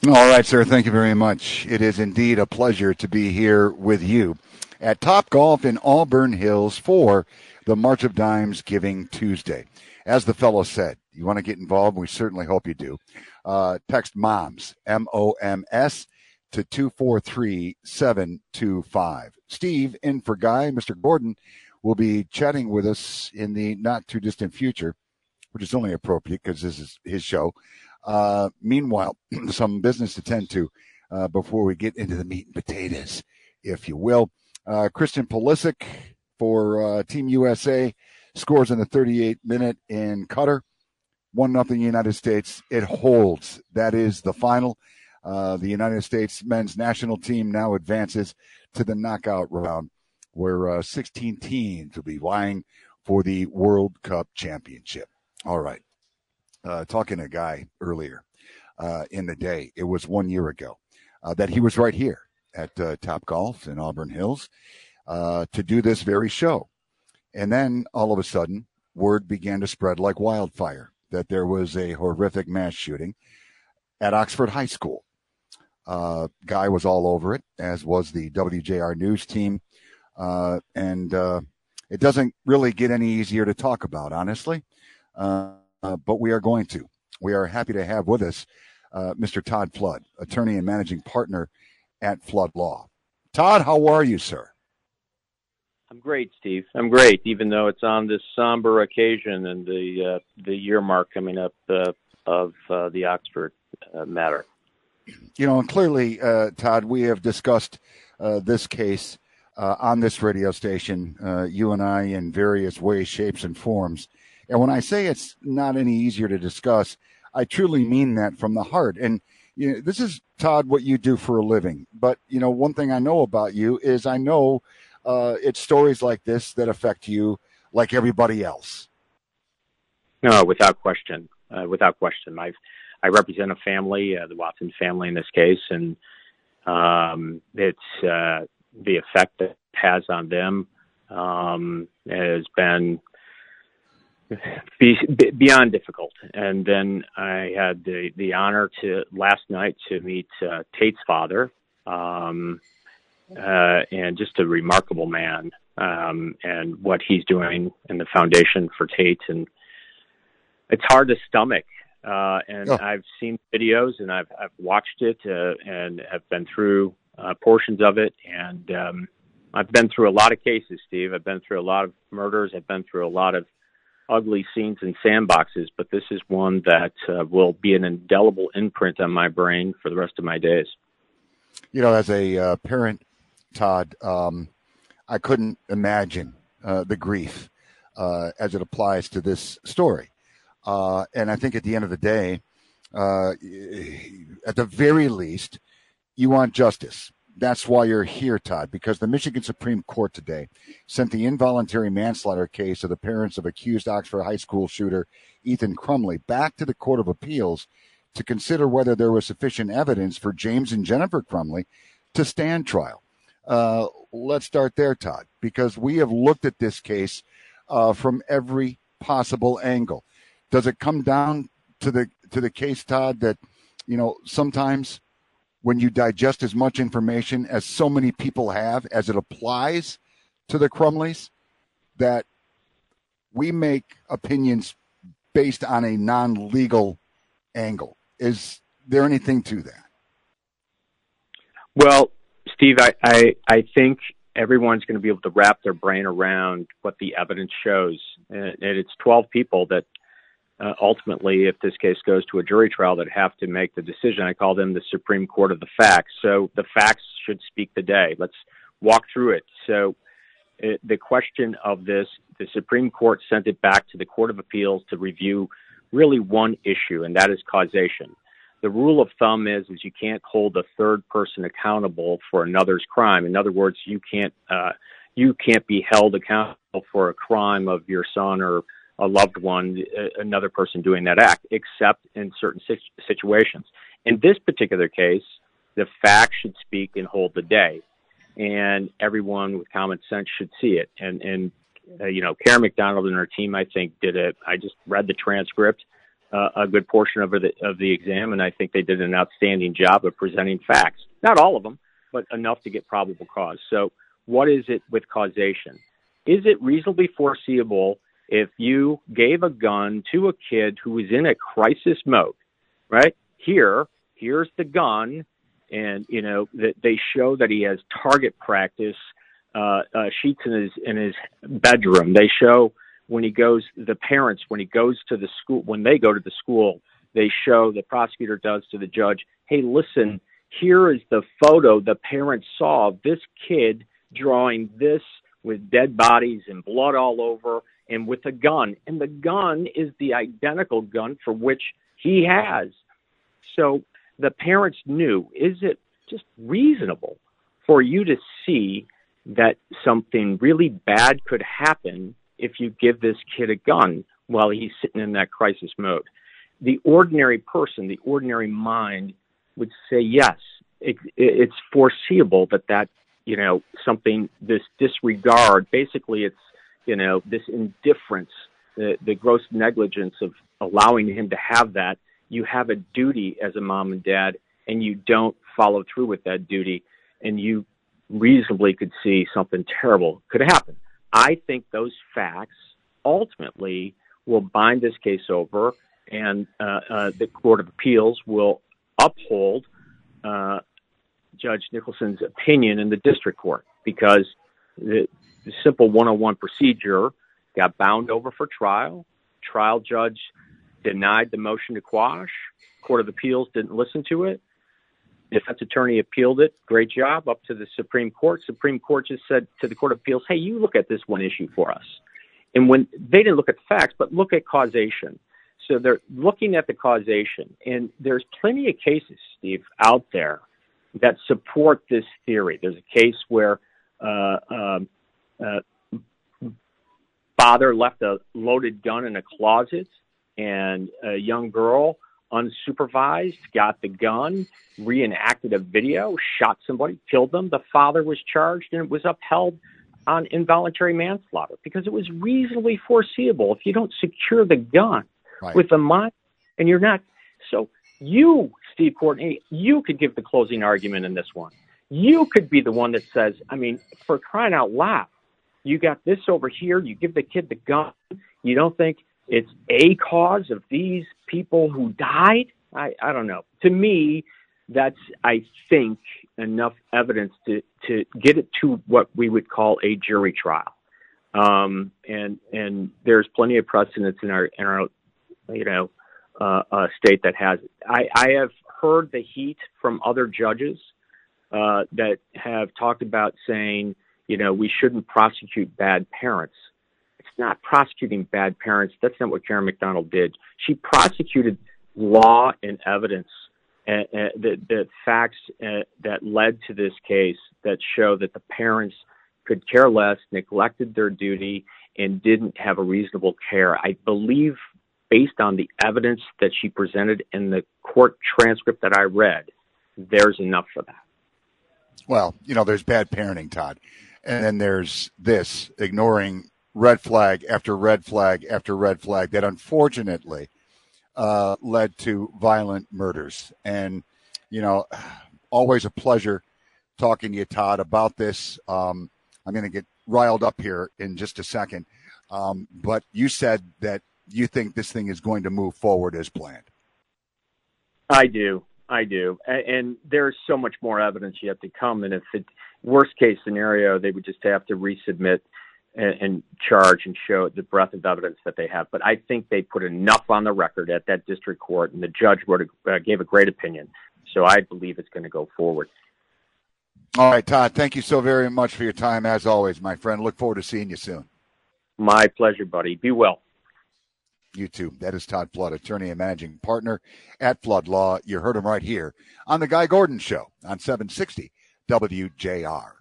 All right, sir. Thank you very much. It is indeed a pleasure to be here with you at Top Golf in Auburn Hills for the March of Dimes Giving Tuesday. As the fellow said, you want to get involved, we certainly hope you do. Text MOMS, MOMS, to 243-725. Steve, in for Guy, Mr. Gordon, will be chatting with us in the not-too-distant future, which is only appropriate because this is his show. Meanwhile, some business to tend to before we get into the meat and potatoes, if you will. Christian Pulisic for Team USA scores in the 38th minute in Qatar. 1-0 United States. It holds. That is the final. The United States men's national team now advances to the knockout round, where 16 teams will be vying for the World Cup championship. All right. Talking to a guy earlier in the day, it was 1 year ago that he was right here at Top Golf in Auburn Hills to do this very show. And then all of a sudden, word began to spread like wildfire that there was a horrific mass shooting at Oxford High School. Guy was all over it, as was the WJR News team. And it doesn't really get any easier to talk about, honestly. But we are going to. We are happy to have with us Mr. Todd Flood, attorney and managing partner at Flood Law. Todd, how are you, sir? I'm great, Steve. I'm great, even though it's on this somber occasion and the year mark coming up of the Oxford matter. You know, and clearly, Todd, we have discussed this case on this radio station, you and I, in various ways, shapes, and forms. And when I say it's not any easier to discuss, I truly mean that from the heart. And you know, this is, Todd, what you do for a living. But, you know, one thing I know about you is I know it's stories like this that affect you like everybody else. No, without question. Without question. I represent a family, the Watson family in this case, and it's the effect that it has on them has been beyond difficult. And then I had the honor to last night to meet Tate's father, and just a remarkable man, and what he's doing in the foundation for Tate. And it's hard to stomach. I've seen videos and I've watched it and have been through portions of it. And I've been through a lot of cases, Steve. I've been through a lot of murders. I've been through a lot of ugly scenes in sandboxes, but this is one that will be an indelible imprint on my brain for the rest of my days. You know, as a parent, Todd, I couldn't imagine the grief as it applies to this story. And I think at the end of the day, at the very least, you want justice. That's why you're here, Todd, because the Michigan Supreme Court today sent the involuntary manslaughter case of the parents of accused Oxford High School shooter Ethan Crumley back to the Court of Appeals to consider whether there was sufficient evidence for James and Jennifer Crumley to stand trial. Let's start there, Todd, because we have looked at this case from every possible angle. Does it come down to the case, Todd, that, you know, sometimes when you digest as much information as so many people have as it applies to the Crumleys, that we make opinions based on a non-legal angle? Is there anything to that? Well, Steve, I think everyone's going to be able to wrap their brain around what the evidence shows. And it's 12 people that ultimately, if this case goes to a jury trial, that have to make the decision. I call them the Supreme Court of the facts. So the facts should speak the day. Let's walk through it. So the question of this, the Supreme Court sent it back to the Court of Appeals to review really one issue, and that is causation. The rule of thumb is you can't hold a third person accountable for another's crime. In other words, you can't be held accountable for a crime of your son or a loved one, another person doing that act, except in certain situations. In this particular case, the facts should speak and hold the day, and everyone with common sense should see it. And you know, Karen McDonald and her team, I think, did it. I just read the transcript. a good portion of the exam, and I think they did an outstanding job of presenting facts. Not all of them, but enough to get probable cause. So what is it with causation? Is it reasonably foreseeable if you gave a gun to a kid who was in a crisis mode, right? Here's the gun, and, that they show that he has target practice sheets in his bedroom. They show when he goes to the school, when they go to the school, they show, the prosecutor does to the judge, hey, listen, here is the photo the parents saw of this kid drawing this with dead bodies and blood all over and with a gun. And the gun is the identical gun for which he has. So the parents knew, is it just reasonable for you to see that something really bad could happen if you give this kid a gun while he's sitting in that crisis mode? The ordinary person, the ordinary mind would say, yes, it's foreseeable that something, this disregard, basically it's, this indifference, the gross negligence of allowing him to have that. You have a duty as a mom and dad, and you don't follow through with that duty, and you reasonably could see something terrible could happen. I think those facts ultimately will bind this case over, and the Court of Appeals will uphold Judge Nicholson's opinion in the district court, because the simple 101 procedure got bound over for trial. Trial judge denied the motion to quash. Court of Appeals didn't listen to it. Defense attorney appealed it. Great job. Up to the Supreme Court. Supreme Court just said to the Court of Appeals, hey, you look at this one issue for us. And when they didn't look at the facts, but look at causation. So they're looking at the causation. And there's plenty of cases, Steve, out there that support this theory. There's a case where father left a loaded gun in a closet, and a young girl, unsupervised, got the gun, reenacted a video, shot somebody, killed them. The father was charged, and it was upheld on involuntary manslaughter because it was reasonably foreseeable. If you don't secure the gun with a mind, and you're not, so you, Steve Courtney, you could give the closing argument in this one. You could be the one that says, I mean, for crying out loud, you got this over here, you give the kid the gun, you don't think it's a cause of these people who died? I don't know. To me, that's, I think, enough evidence to get it to what we would call a jury trial. And there's plenty of precedents in our state that has it. I have heard the heat from other judges that have talked about saying, we shouldn't prosecute bad parents. It's not prosecuting bad parents. That's not what Karen McDonald did. She prosecuted law and evidence, the facts that led to this case that show that the parents could care less, neglected their duty, and didn't have a reasonable care. I believe, based on the evidence that she presented in the court transcript that I read, there's enough for that. Well, there's bad parenting, Todd. And then there's this, ignoring red flag after red flag after red flag that unfortunately led to violent murders. And, always a pleasure talking to you, Todd, about this. I'm going to get riled up here in just a second. But you said that you think this thing is going to move forward as planned. I do. And there's so much more evidence yet to come. And if worst case scenario, they would just have to resubmit and charge and show the breadth of evidence that they have. But I think they put enough on the record at that district court, and the judge gave a great opinion. So I believe it's going to go forward. All right, Todd, thank you so very much for your time, as always, my friend. Look forward to seeing you soon. My pleasure, buddy. Be well. You too. That is Todd Flood, attorney and managing partner at Flood Law. You heard him right here on The Guy Gordon Show on 760 WJR.